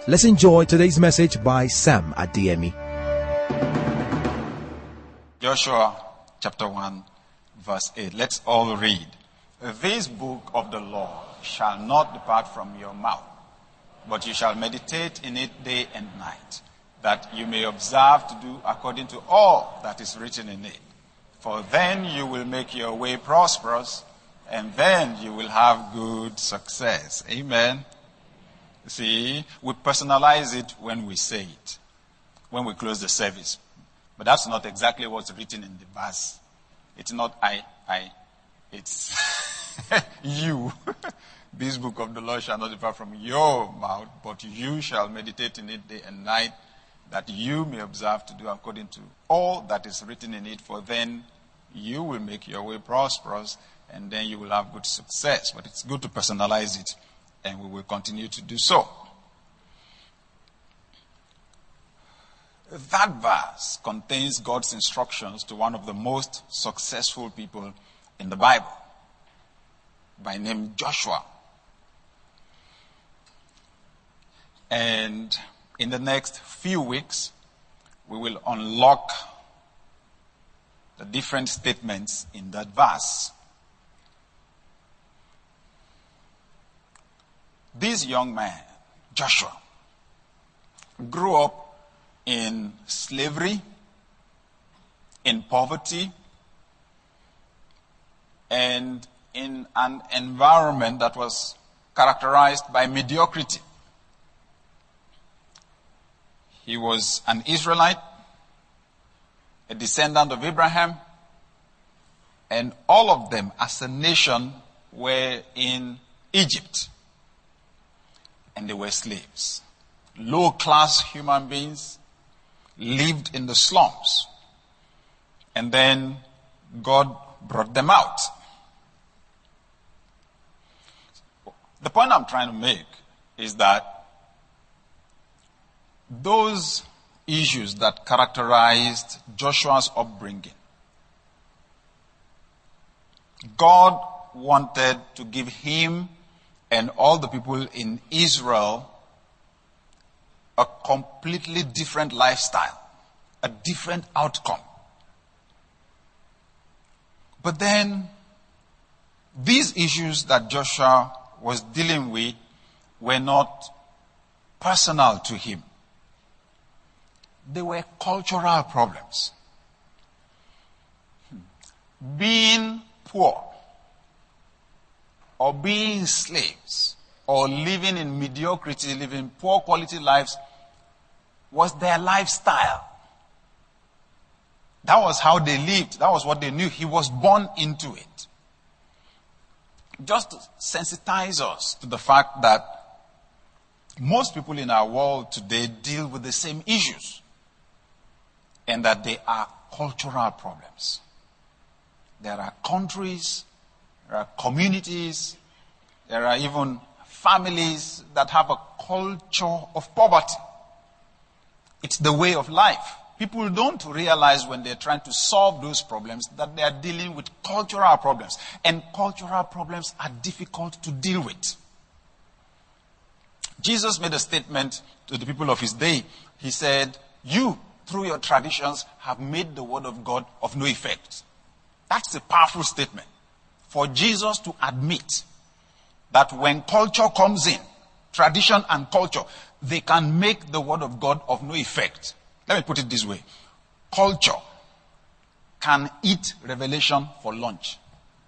Let's enjoy today's message by Sam Adeyemi. Joshua chapter 1 verse 8. Let's all read. This book of the law shall not depart from your mouth, but you shall meditate in it day and night, that you may observe to do according to all that is written in it. For then you will make your way prosperous, and then you will have good success. Amen. See, we personalize it when we say it, when we close the service. But that's not exactly what's written in the verse. It's not I, it's you. This book of the law shall not depart from your mouth, but you shall meditate in it day and night, that you may observe to do according to all that is written in it. For then you will make your way prosperous, and then you will have good success. But it's good to personalize it, and we will continue to do so. That verse contains God's instructions to one of the most successful people in the Bible, by name Joshua. And in the next few weeks, we will unlock the different statements in that verse. This young man, Joshua, grew up in slavery, in poverty, and in an environment that was characterized by mediocrity. He was an Israelite, a descendant of Abraham, and all of them as a nation were in Egypt. And they were slaves. Low-class human beings lived in the slums. And then God brought them out. The point I'm trying to make is that those issues that characterized Joshua's upbringing, God wanted to give him and all the people in Israel a completely different lifestyle, a different outcome. But then, these issues that Joshua was dealing with were not personal to him. They were cultural problems. Being poor, or being slaves, or living in mediocrity, living poor quality lives, was their lifestyle. That was how they lived. That was what they knew. He was born into it. Just to sensitize us to the fact that most people in our world today deal with the same issues, and that they are cultural problems. There are countries, there are communities, there are even families that have a culture of poverty. It's the way of life. People don't realize when they're trying to solve those problems that they are dealing with cultural problems. And cultural problems are difficult to deal with. Jesus made a statement to the people of his day. He said, you, through your traditions, have made the word of God of no effect. That's a powerful statement. For Jesus to admit that when culture comes in, tradition and culture, they can make the word of God of no effect. Let me put it this way. Culture can eat revelation for lunch.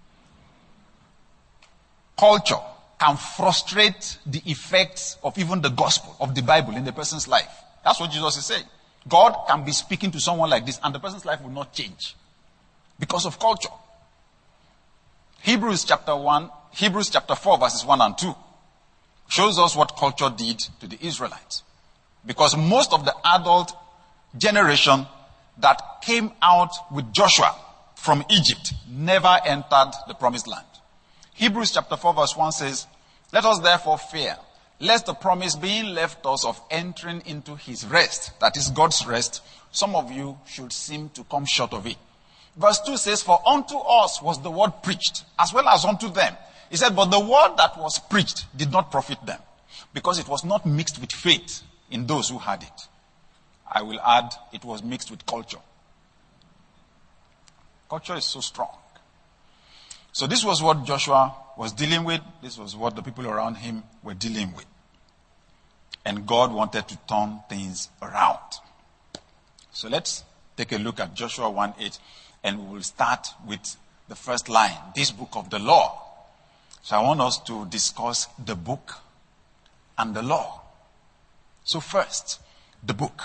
Culture can frustrate the effects of even the gospel of the Bible in the person's life. That's what Jesus is saying. God can be speaking to someone like this and the person's life will not change because of culture. Hebrews chapter 4 verses 1 and 2 shows us what culture did to the Israelites. Because most of the adult generation that came out with Joshua from Egypt never entered the promised land. Hebrews chapter 4 verse 1 says, let us therefore fear, lest the promise being left us of entering into his rest, that is God's rest, some of you should seem to come short of it. Verse 2 says, for unto us was the word preached, as well as unto them. He said, but the word that was preached did not profit them, because it was not mixed with faith in those who had it. I will add, it was mixed with culture. Culture is so strong. So this was what Joshua was dealing with. This was what the people around him were dealing with. And God wanted to turn things around. So let's take a look at Joshua 1:8, and we will start with the first line, this book of the law. So I want us to discuss the book and the law. So first, the book.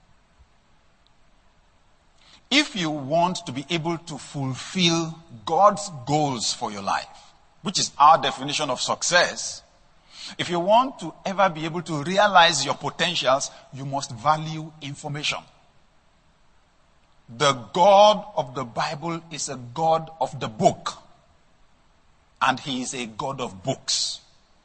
If you want to be able to fulfill God's goals for your life, which is our definition of success, if you want to ever be able to realize your potentials, you must value information. The God of the Bible is a God of the book, and he is a God of books.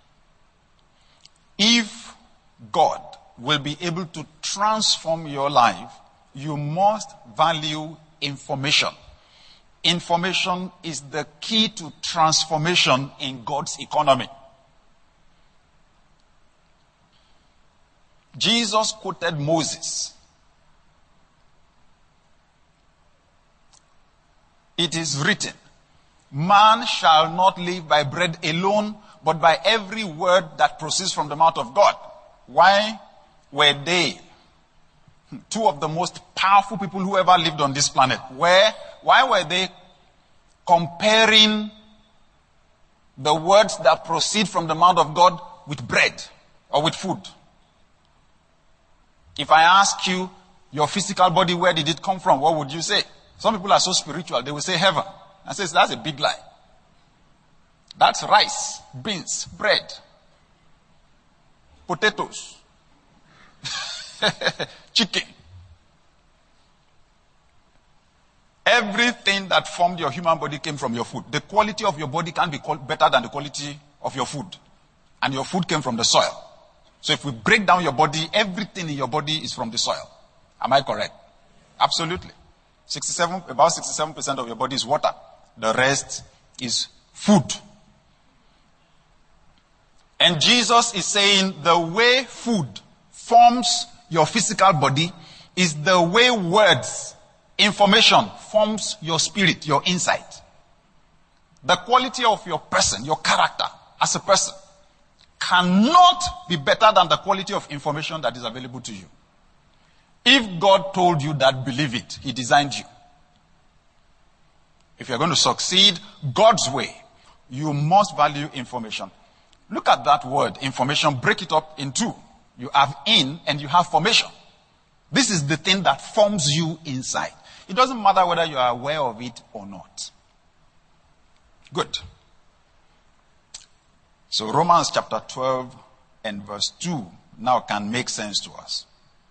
If God will be able to transform your life, you must value information. Information is the key to transformation in God's economy. Jesus quoted Moses. It is written, man shall not live by bread alone, but by every word that proceeds from the mouth of God. Why were they two of the most powerful people who ever lived on this planet? Why were they comparing the words that proceed from the mouth of God with bread or with food? If I ask you, your physical body, where did it come from? What would you say? Some people are so spiritual, they will say heaven. I say, that's a big lie. That's rice, beans, bread, potatoes, chicken. Everything that formed your human body came from your food. The quality of your body can't be better than the quality of your food. And your food came from the soil. So if we break down your body, everything in your body is from the soil. Am I correct? Absolutely. About 67% of your body is water. The rest is food. And Jesus is saying the way food forms your physical body is the way words, information forms your spirit, your insight. The quality of your person, your character as a person cannot be better than the quality of information that is available to you. If God told you that, believe it. He designed you. If you're going to succeed God's way, you must value information. Look at that word, information. Break it up in two. You have in and you have formation. This is the thing that forms you inside. It doesn't matter whether you are aware of it or not. Good. So Romans chapter 12 and verse 2 now can make sense to us.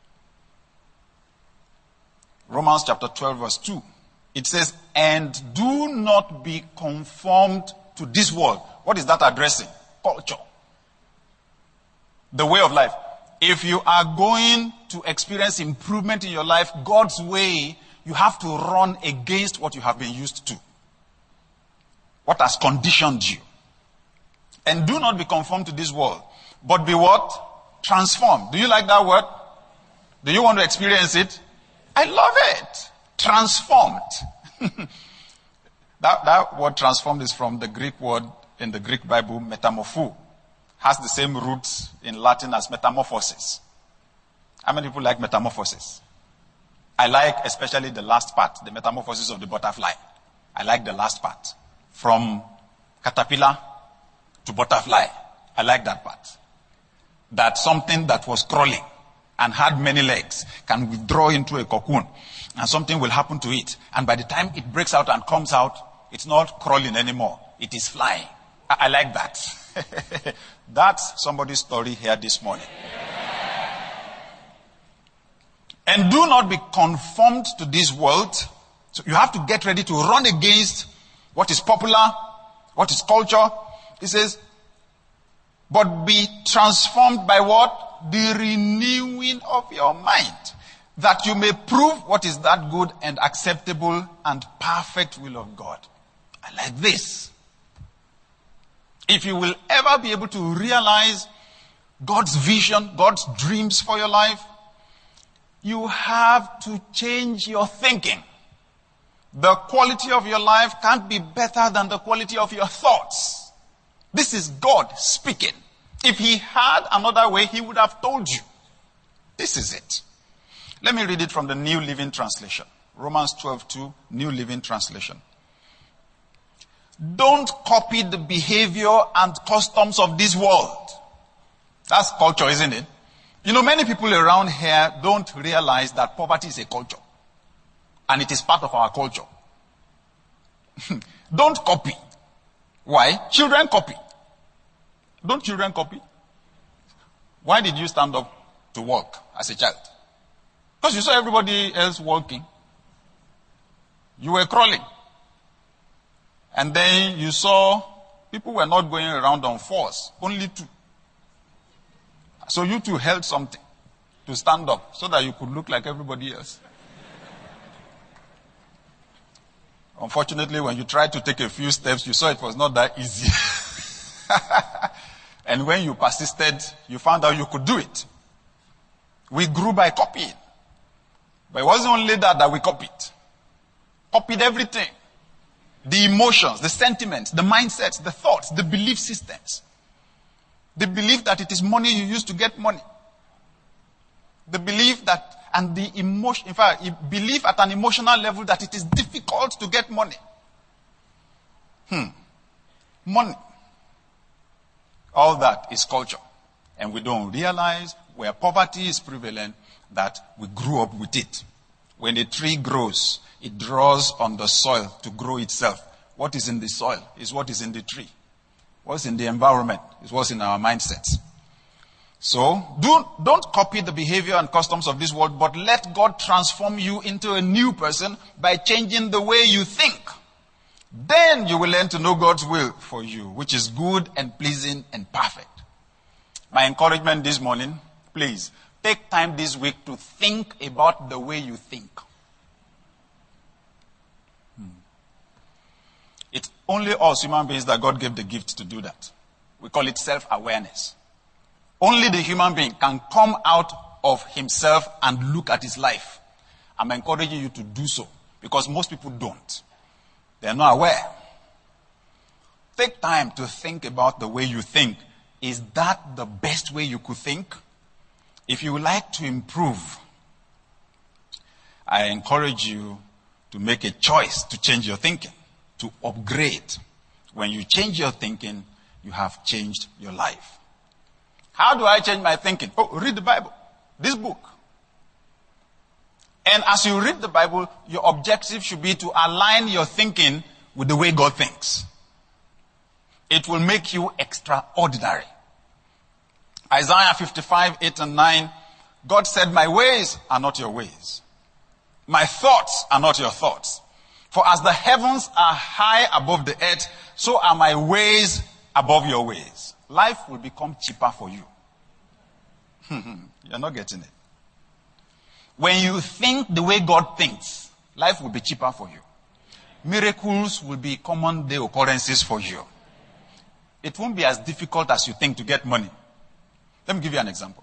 Romans chapter 12 verse 2. It says, and do not be conformed to this world. What is that addressing? Culture. The way of life. If you are going to experience improvement in your life, God's way, you have to run against what you have been used to. What has conditioned you. And do not be conformed to this world. But be what? Transformed. Do you like that word? Do you want to experience it? I love it. Transformed. that word transformed is from the Greek word in the Greek Bible, metamorpho. Has the same roots in Latin as metamorphosis. How many people like metamorphosis? I like especially the last part, the metamorphosis of the butterfly. I like the last part. From caterpillar to butterfly. I like that part. That something that was crawling and had many legs can withdraw into a cocoon and something will happen to it. And by the time it breaks out and comes out, it's not crawling anymore. It is flying. I like that. That's somebody's story here this morning. And do not be conformed to this world. So you have to get ready to run against what is popular, what is culture. He says, but be transformed by what? The renewing of your mind. That you may prove what is that good and acceptable and perfect will of God. I like this. If you will ever be able to realize God's vision, God's dreams for your life, you have to change your thinking. The quality of your life can't be better than the quality of your thoughts. This is God speaking. If he had another way, he would have told you. This is it. Let me read it from the New Living Translation. Romans 12:2, New Living Translation. Don't copy the behavior and customs of this world. That's culture, isn't it? You know, many people around here don't realize that poverty is a culture. And it is part of our culture. Don't copy. Why? Children copy. Don't children copy? Why did you stand up to walk as a child? Because you saw everybody else walking. You were crawling. And then you saw people were not going around on fours, only two. So you two held something to stand up so that you could look like everybody else. Unfortunately, when you tried to take a few steps, you saw it was not that easy. And when you persisted, you found out you could do it. We grew by copying. But it wasn't only that we copied. Copied everything. The emotions, the sentiments, the mindsets, the thoughts, the belief systems. The belief that it is money you use to get money. The belief that, and the emotion, in fact, belief at an emotional level that it is difficult to get money. Money. All that is culture. And we don't realize where poverty is prevalent that we grew up with it. When a tree grows, it draws on the soil to grow itself. What is in the soil is what is in the tree. What's in the environment is what's in our mindsets. So, don't copy the behavior and customs of this world, but let God transform you into a new person by changing the way you think. Then you will learn to know God's will for you, which is good and pleasing and perfect. My encouragement this morning, please, take time this week to think about the way you think. It's only us human beings that God gave the gift to do that. We call it self-awareness. Only the human being can come out of himself and look at his life. I'm encouraging you to do so because most people don't. They're not aware. Take time to think about the way you think. Is that the best way you could think? If you would like to improve, I encourage you to make a choice to change your thinking, to upgrade. When you change your thinking, you have changed your life. How do I change my thinking? Oh, read the Bible. This book. And as you read the Bible, your objective should be to align your thinking with the way God thinks. It will make you extraordinary. Isaiah 55:8-9, God said, my ways are not your ways. My thoughts are not your thoughts. For as the heavens are high above the earth, so are my ways above your ways. Life will become cheaper for you. You're not getting it. When you think the way God thinks, life will be cheaper for you. Miracles will be common day occurrences for you. It won't be as difficult as you think to get money. Let me give you an example.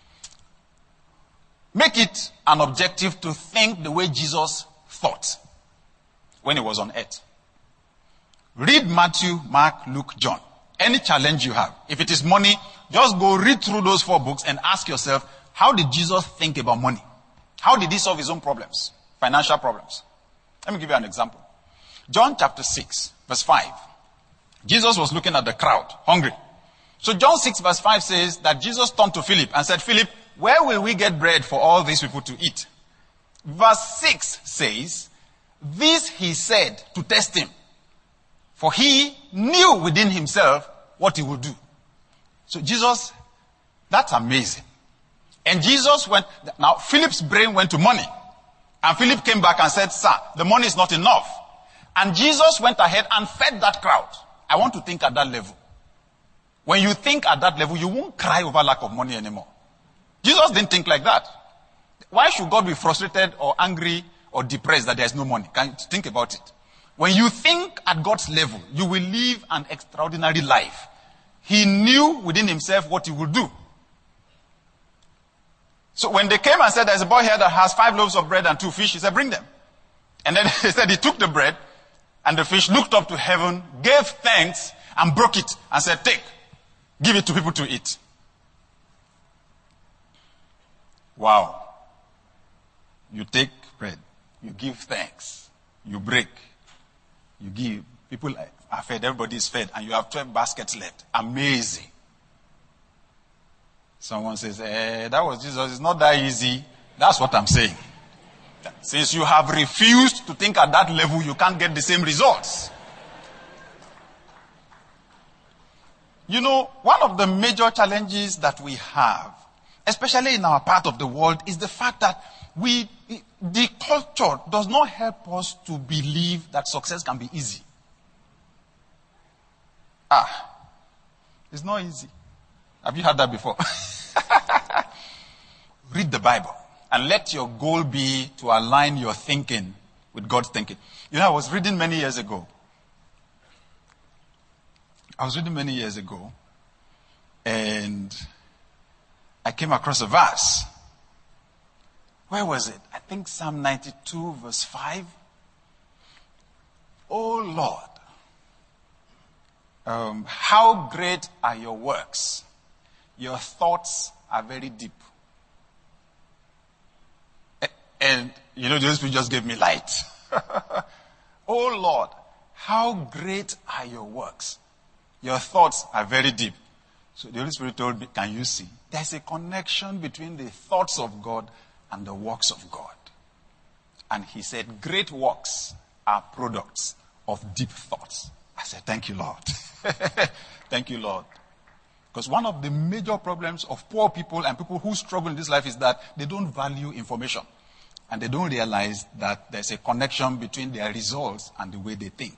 Make it an objective to think the way Jesus thought when he was on earth. Read Matthew, Mark, Luke, John. Any challenge you have. If it is money, just go read through those 4 books and ask yourself, how did Jesus think about money? How did he solve his own problems? Financial problems. Let me give you an example. John chapter 6, verse 5. Jesus was looking at the crowd, hungry. So John 6, verse 5 says that Jesus turned to Philip and said, Philip, where will we get bread for all these people to eat? Verse 6 says, this he said to test him. For he knew within himself what he would do. So Jesus, that's amazing. And Jesus went, now Philip's brain went to money. And Philip came back and said, sir, the money is not enough. And Jesus went ahead and fed that crowd. I want to think at that level. When you think at that level, you won't cry over lack of money anymore. Jesus didn't think like that. Why should God be frustrated or angry or depressed that there's no money? Can you think about it? When you think at God's level, you will live an extraordinary life. He knew within himself what he would do. So when they came and said, there's a boy here that has 5 loaves of bread and 2 fish, he said, bring them. And then he said he took the bread and the fish, looked up to heaven, gave thanks and broke it and said, take, give it to people to eat. Wow. You take bread, you give thanks, you break, you give. People are fed, everybody is fed, and you have 12 baskets left. Amazing. Someone says, that was Jesus. It's not that easy. That's what I'm saying. Since you have refused to think at that level, you can't get the same results. You know, one of the major challenges that we have, especially in our part of the world, is the fact that the culture does not help us to believe that success can be easy. It's not easy. Have you heard that before? Read the Bible and let your goal be to align your thinking with God's thinking. You know, I was reading many years ago. And I came across a verse. Where was it? I think Psalm 92 verse 5. Oh Lord, how great are your works. Your thoughts are very deep. And, you know, the Holy Spirit just gave me light. Oh Lord, how great are your works. Your thoughts are very deep. So the Holy Spirit told me, can you see? There's a connection between the thoughts of God and the works of God. And he said, great works are products of deep thoughts. I said, thank you, Lord. Thank you, Lord. Because one of the major problems of poor people and people who struggle in this life is that they don't value information. And they don't realize that there's a connection between their results and the way they think.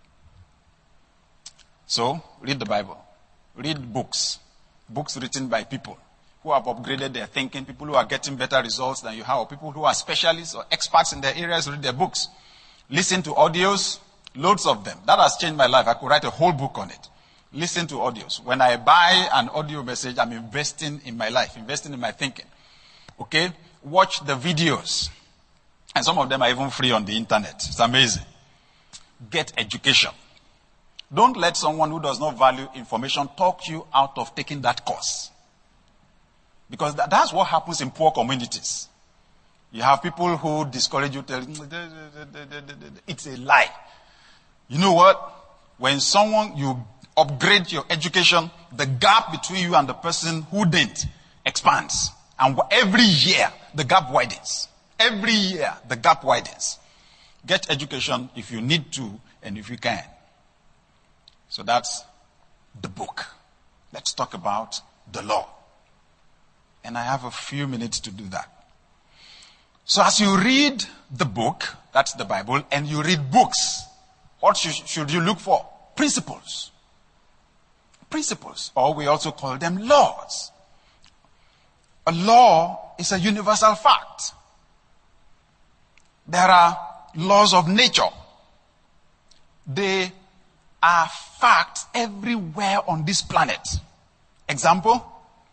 So, read the Bible. Read books. Books written by people who have upgraded their thinking, people who are getting better results than you have, or people who are specialists or experts in their areas, read their books. Listen to audios, loads of them. That has changed my life. I could write a whole book on it. Listen to audios. When I buy an audio message, I'm investing in my life, investing in my thinking. Okay? Watch the videos. And some of them are even free on the internet. It's amazing. Get education. Don't let someone who does not value information talk you out of taking that course. Because that's what happens in poor communities. You have people who discourage you, tell it's a lie. You know what? When you upgrade your education, the gap between you and the person who didn't expands. And every year, the gap widens. Every year, the gap widens. Get education if you need to and if you can. So that's the book. Let's talk about the law. And I have a few minutes to do that. So as you read the book, that's the Bible, and you read books, what should you look for? Principles. Principles, or we also call them laws. A law is a universal fact. There are laws of nature. They are facts everywhere on this planet. Example,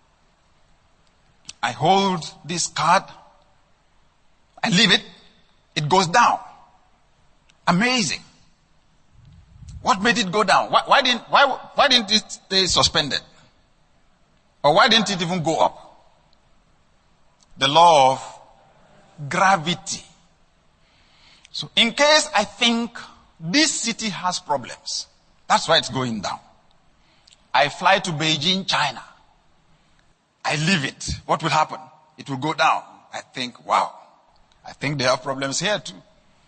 I hold this card, I leave it, it goes down. Amazing. What made it go down? Why didn't it stay suspended? Or why didn't it even go up? The law of gravity. So in case I think this city has problems, that's why it's going down. I fly to Beijing, China. I leave it. What will happen? It will go down. I think, wow, I think they have problems here too.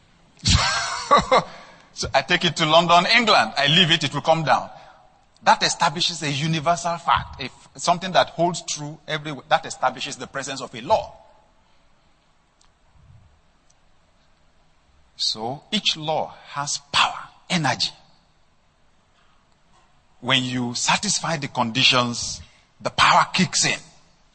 So I take it to London, England. I leave it, it will come down. That establishes a universal fact. If something that holds true everywhere, that establishes the presence of a law. So each law has power, energy. When you satisfy the conditions, the power kicks in.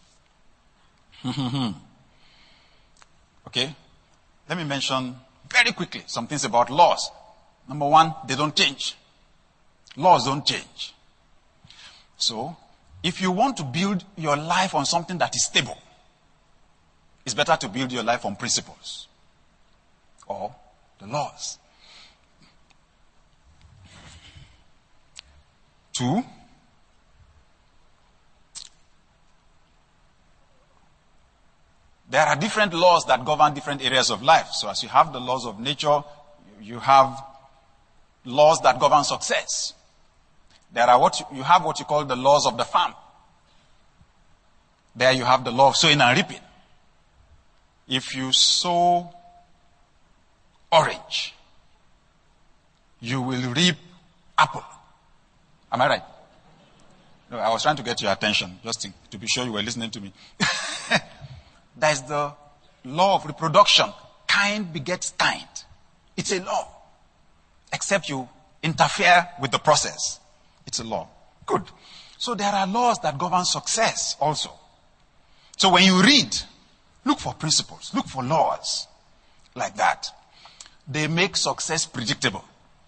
Okay? Let me mention very quickly some things about laws. Number one, they don't change. Laws don't change. So, if you want to build your life on something that is stable, It's better to build your life on principles or the laws. 2, there are different laws that govern different areas of life. So as you have the laws of nature, you have laws that govern success. There are you have what you call the laws of the farm. There you have the law of sowing and reaping. If you sow orange, you will reap apple. Am I right? No, I was trying to get your attention, just to be sure you were listening to me. There's the law of reproduction. Kind begets kind. It's a law. Except you interfere with the process. It's a law. Good. So there are laws that govern success also. So when you read, look for principles, look for laws like that. They make success predictable.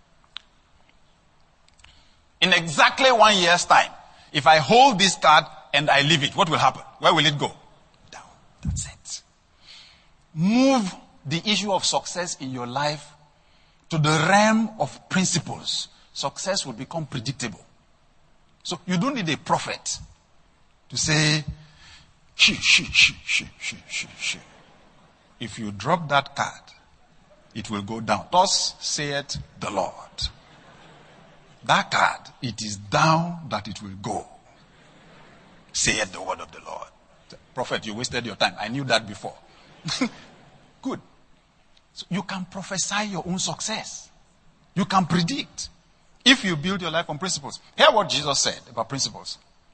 In exactly 1 year's time, if I hold this card and I leave it, what will happen? Where will it go? Down. That's it. Move the issue of success in your life to the realm of principles. Success will become predictable. So you don't need a prophet to say, if you drop that card, it will go down. Thus saith the Lord. That card, it is down that it will go. Saith the word of the Lord. Prophet, you wasted your time. I knew that before. Good. So you can prophesy your own success. You can predict. If you build your life on principles. Hear what Jesus said about principles.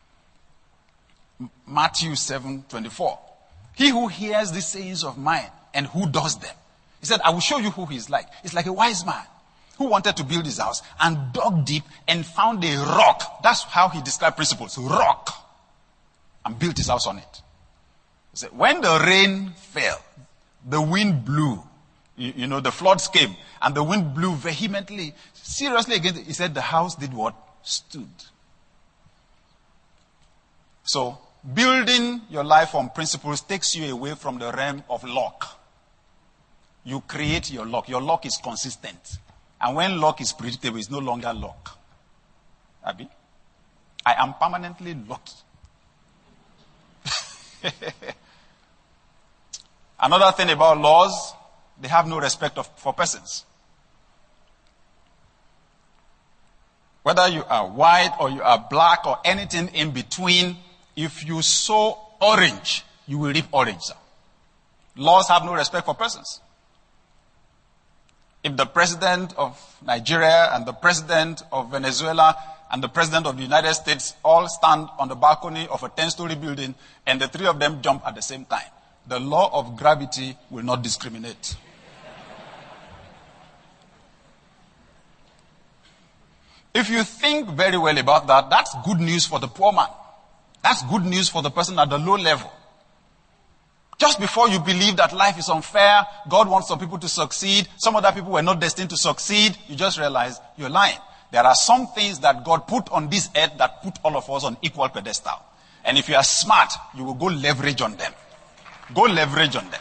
Matthew 7:24. He who hears the sayings of mine and who does them. He said, I will show you who he is like. It's like a wise man who wanted to build his house and dug deep and found a rock. That's how he described principles. Rock. And built his house on it. He said, when the rain fell, the wind blew. You know, the floods came and the wind blew vehemently, seriously against it. He said the house did what? Stood. So, building your life on principles takes you away from the realm of luck. You create your luck. Your luck is consistent. And when luck is predictable, it's no longer luck. Abi? I am permanently lucky. Another thing about laws, they have no respect for persons. Whether you are white or you are black or anything in between, if you sow orange, you will reap orange. Laws have no respect for persons. If the president of Nigeria and the president of Venezuela and the president of the United States all stand on the balcony of a 10-story building and the three of them jump at the same time, the law of gravity will not discriminate. If you think very well about that, that's good news for the poor man. That's good news for the person at the low level. Just before you believe that life is unfair, God wants some people to succeed, some other people were not destined to succeed, you just realize you're lying. There are some things that God put on this earth that put all of us on equal pedestal. And if you are smart, you will go leverage on them. Go leverage on them.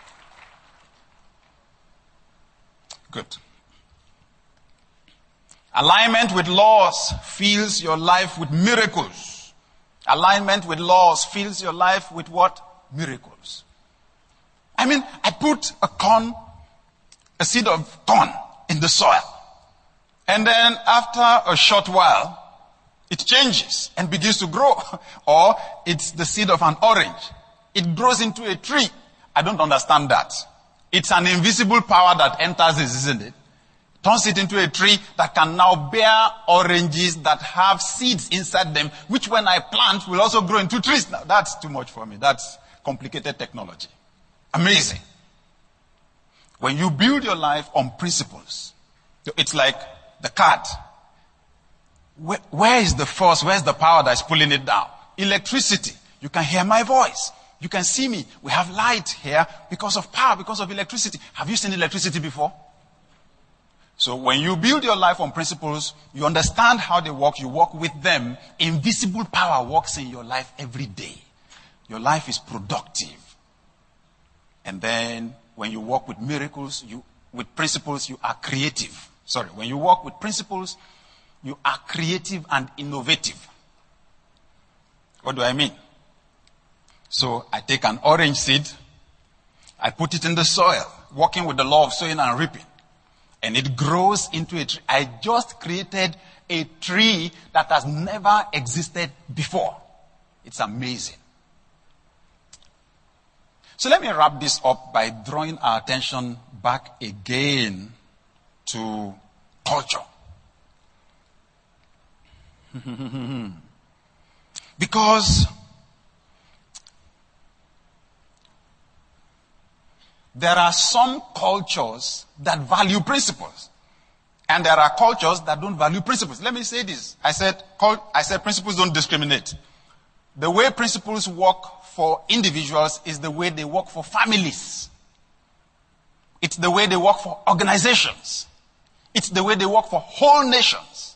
Good. Alignment with laws fills your life with miracles. Alignment with laws fills your life with what? Miracles. I mean, I put a seed of corn in the soil. And then after a short while, it changes and begins to grow. Or it's the seed of an orange. It grows into a tree. I don't understand that. It's an invisible power that enters this, isn't it? Turns it into a tree that can now bear oranges that have seeds inside them, which when I plant will also grow into trees. Now, that's too much for me. That's complicated technology. Amazing. When you build your life on principles, it's like the card. Where is the force? Where's the power that's pulling it down? Electricity. You can hear my voice. You can see me. We have light here because of power, because of electricity. Have you seen electricity before? So when you build your life on principles, you understand how they work, you work with them. Invisible power works in your life every day. Your life is productive. And then when you work with miracles, with principles, you are creative. Sorry, when you work with principles, you are creative and innovative. What do I mean? So I take an orange seed, I put it in the soil, working with the law of sowing and reaping, and it grows into a tree. I just created a tree that has never existed before. It's amazing. So let me wrap this up by drawing our attention back again to culture. Because there are some cultures that value principles. And there are cultures that don't value principles. Let me say this. I said principles don't discriminate. The way principles work for individuals is the way they work for families. It's the way they work for organizations. It's the way they work for whole nations.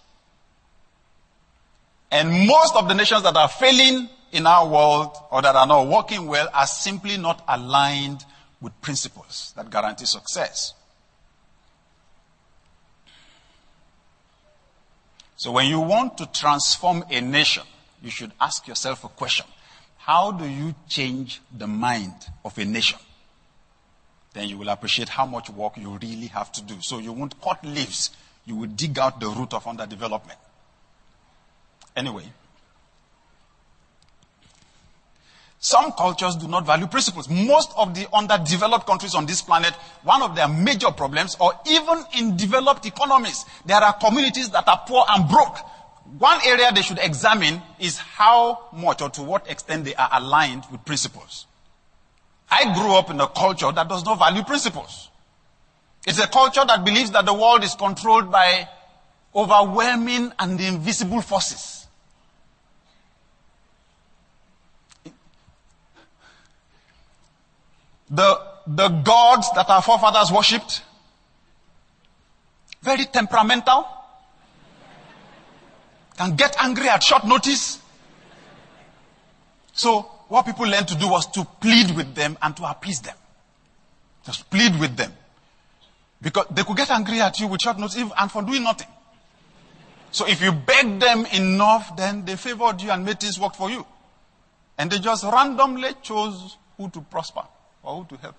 And most of the nations that are failing in our world or that are not working well are simply not aligned with principles that guarantee success. So when you want to transform a nation, you should ask yourself a question. How do you change the mind of a nation? Then you will appreciate how much work you really have to do. So you won't cut leaves. You will dig out the root of underdevelopment. Anyway, some cultures do not value principles. Most of the underdeveloped countries on this planet, one of their major problems, or even in developed economies, there are communities that are poor and broke. One area they should examine is how much or to what extent they are aligned with principles. I grew up in a culture that does not value principles. It's a culture that believes that the world is controlled by overwhelming and invisible forces. The gods that our forefathers worshipped, very temperamental, can get angry at short notice. So what people learned to do was to plead with them and to appease them. Just plead with them. Because they could get angry at you with short notice and for doing nothing. So if you begged them enough, then they favored you and made things work for you. And they just randomly chose who to prosper or who to help.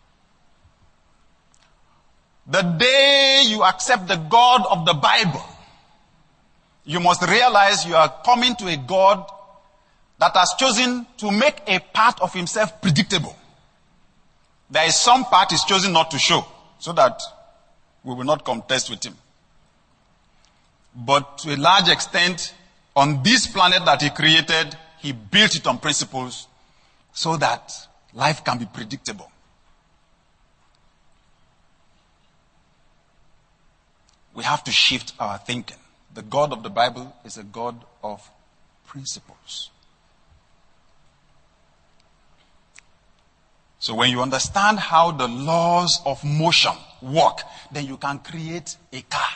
The day you accept the God of the Bible, you must realize you are coming to a God that has chosen to make a part of himself predictable. There is some part he's chosen not to show, so that we will not contest with him. But to a large extent, on this planet that he created, he built it on principles so that life can be predictable. We have to shift our thinking. The God of the Bible is a God of principles. So when you understand how the laws of motion work, then you can create a car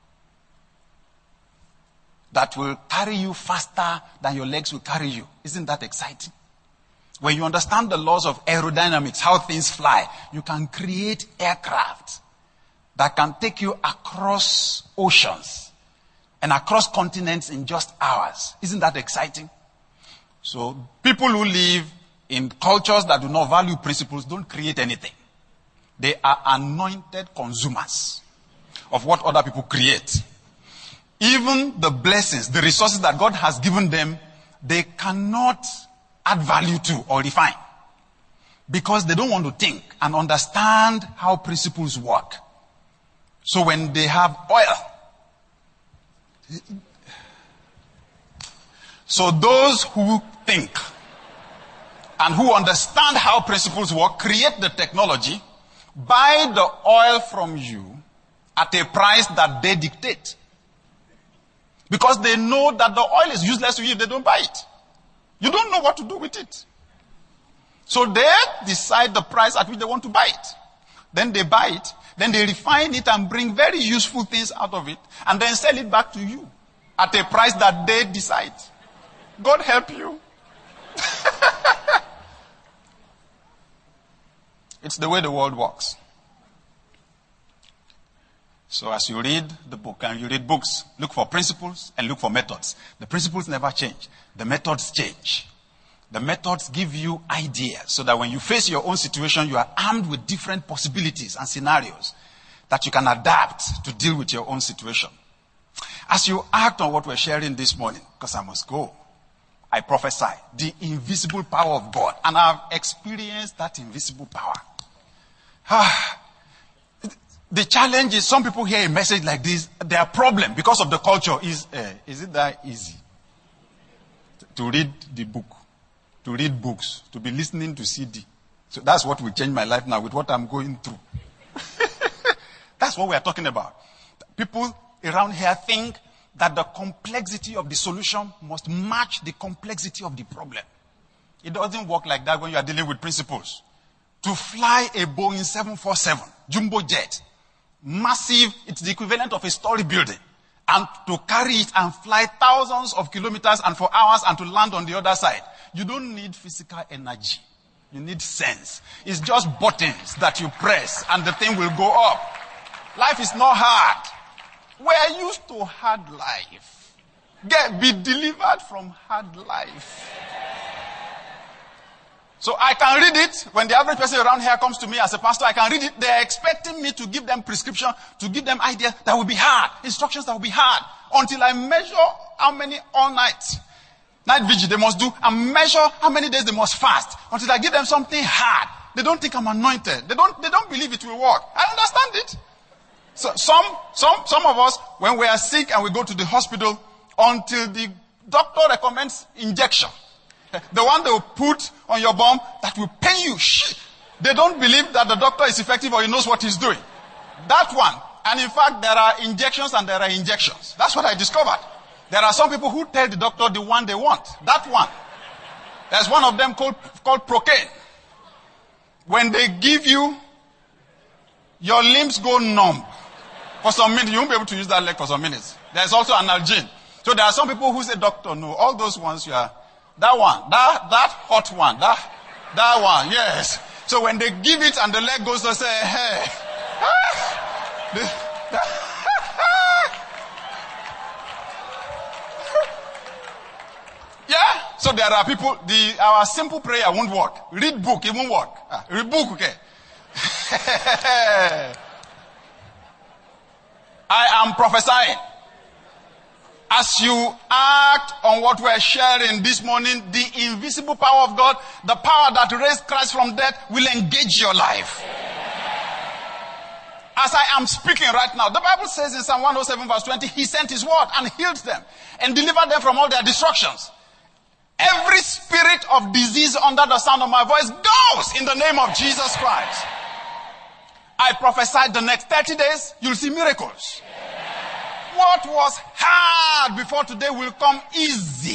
that will carry you faster than your legs will carry you. Isn't that exciting? When you understand the laws of aerodynamics, how things fly, you can create aircraft that can take you across oceans and across continents in just hours. Isn't that exciting? So people who live in cultures that do not value principles don't create anything. They are anointed consumers of what other people create. Even the blessings, the resources that God has given them, they cannot add value to or refine. Because they don't want to think and understand how principles work. So when they have oil, so those who think and who understand how principles work, create the technology, buy the oil from you at a price that they dictate. Because they know that the oil is useless to you if they don't buy it. You don't know what to do with it. So they decide the price at which they want to buy it. Then they buy it. Then they refine it and bring very useful things out of it. And then sell it back to you at a price that they decide. God help you. It's the way the world works. So as you read the book and you read books, look for principles and look for methods. The principles never change. The methods change. The methods give you ideas so that when you face your own situation, you are armed with different possibilities and scenarios that you can adapt to deal with your own situation. As you act on what we're sharing this morning, because I must go, I prophesy the invisible power of God. And I've experienced that invisible power. The challenge is some people hear a message like this. Their problem, because of the culture, is it that easy to read the book, to read books, to be listening to CD? So that's what will change my life now with what I'm going through. That's what we are talking about. People around here think that the complexity of the solution must match the complexity of the problem. It doesn't work like that when you are dealing with principles. To fly a Boeing 747 jumbo jet, massive, it's the equivalent of a story building. And to carry it and fly thousands of kilometers and for hours and to land on the other side. You don't need physical energy. You need sense. It's just buttons that you press and the thing will go up. Life is not hard. We're used to hard life. Be delivered from hard life. So I can read it. When the average person around here comes to me as a pastor, I can read it. They're expecting me to give them prescription, to give them ideas that will be hard, instructions that will be hard, until I measure how many all night vigil they must do, and measure how many days they must fast, until I give them something hard. They don't think I'm anointed. They don't believe it will work. I understand it. So some of us, when we are sick and we go to the hospital, until the doctor recommends injection, the one they will put on your bum that will pain you. They don't believe that the doctor is effective or he knows what he's doing. That one. And in fact, there are injections and there are injections. That's what I discovered. There are some people who tell the doctor the one they want. That one. There's one of them called Procaine. When they give you, your limbs go numb. For some minutes, you won't be able to use that leg for some minutes. There's also Analgin. So there are some people who say, doctor, no, all those ones you are, that one, that hot one, that one, yes. So when they give it and the leg goes to say, hey, yeah. So there are people, our simple prayer won't work. Read book, it won't work. Read book, okay. I am prophesying. As you act on what we're sharing this morning, the invisible power of God, the power that raised Christ from death, will engage your life. As I am speaking right now, the Bible says in Psalm 107 verse 20, He sent His word and healed them and delivered them from all their destructions. Every spirit of disease under the sound of my voice goes in the name of Jesus Christ. I prophesied the next 30 days, you'll see miracles. What was hard before today will come easy.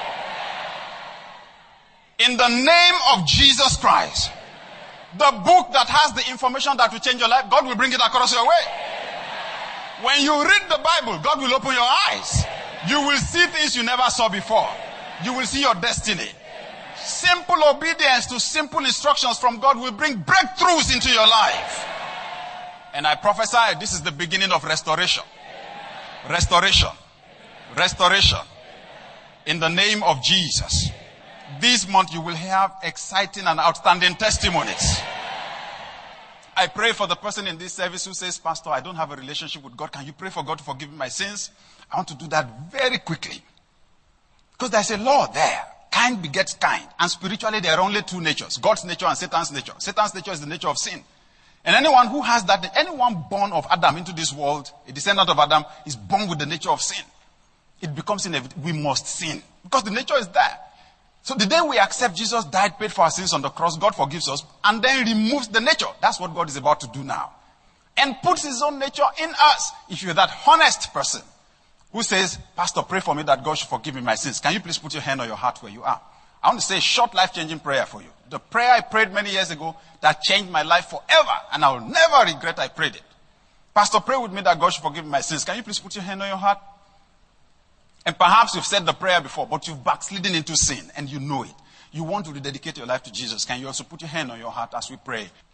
In the name of Jesus Christ. The book that has the information that will change your life, God will bring it across your way. When you read the Bible, God will open your eyes. You will see things you never saw before. You will see your destiny. Simple obedience to simple instructions from God will bring breakthroughs into your life. And I prophesy this is the beginning of restoration. Restoration. Restoration. In the name of Jesus. This month you will have exciting and outstanding testimonies. I pray for the person in this service who says, Pastor, I don't have a relationship with God. Can you pray for God to forgive me my sins? I want to do that very quickly. Because there's a law there. Kind begets kind. And spiritually there are only two natures. God's nature and Satan's nature. Satan's nature is the nature of sin. And anyone who has that, anyone born of Adam into this world, a descendant of Adam, is born with the nature of sin. It becomes inevitable. We must sin. Because the nature is there. So the day we accept Jesus died, paid for our sins on the cross, God forgives us, and then removes the nature. That's what God is about to do now. And puts His own nature in us. If you're that honest person who says, Pastor, pray for me that God should forgive me my sins. Can you please put your hand on your heart where you are? I want to say a short life-changing prayer for you. The prayer I prayed many years ago that changed my life forever, and I will never regret I prayed it. Pastor, pray with me that God should forgive me my sins. Can you please put your hand on your heart? And perhaps you've said the prayer before, but you've backslidden into sin, and you know it. You want to rededicate your life to Jesus. Can you also put your hand on your heart as we pray?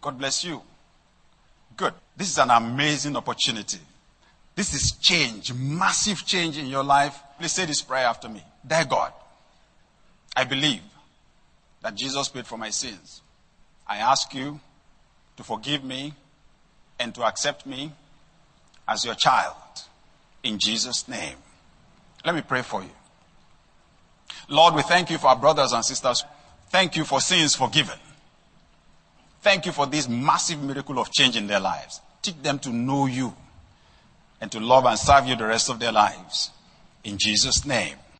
God bless you. Good. This is an amazing opportunity. This is change, massive change in your life. Please say this prayer after me. Dear God, I believe that Jesus paid for my sins. I ask you to forgive me and to accept me as your child. In Jesus' name. Let me pray for you. Lord, we thank you for our brothers and sisters. Thank you for sins forgiven. Thank you for this massive miracle of change in their lives. Teach them to know you and to love and serve you the rest of their lives. In Jesus' name.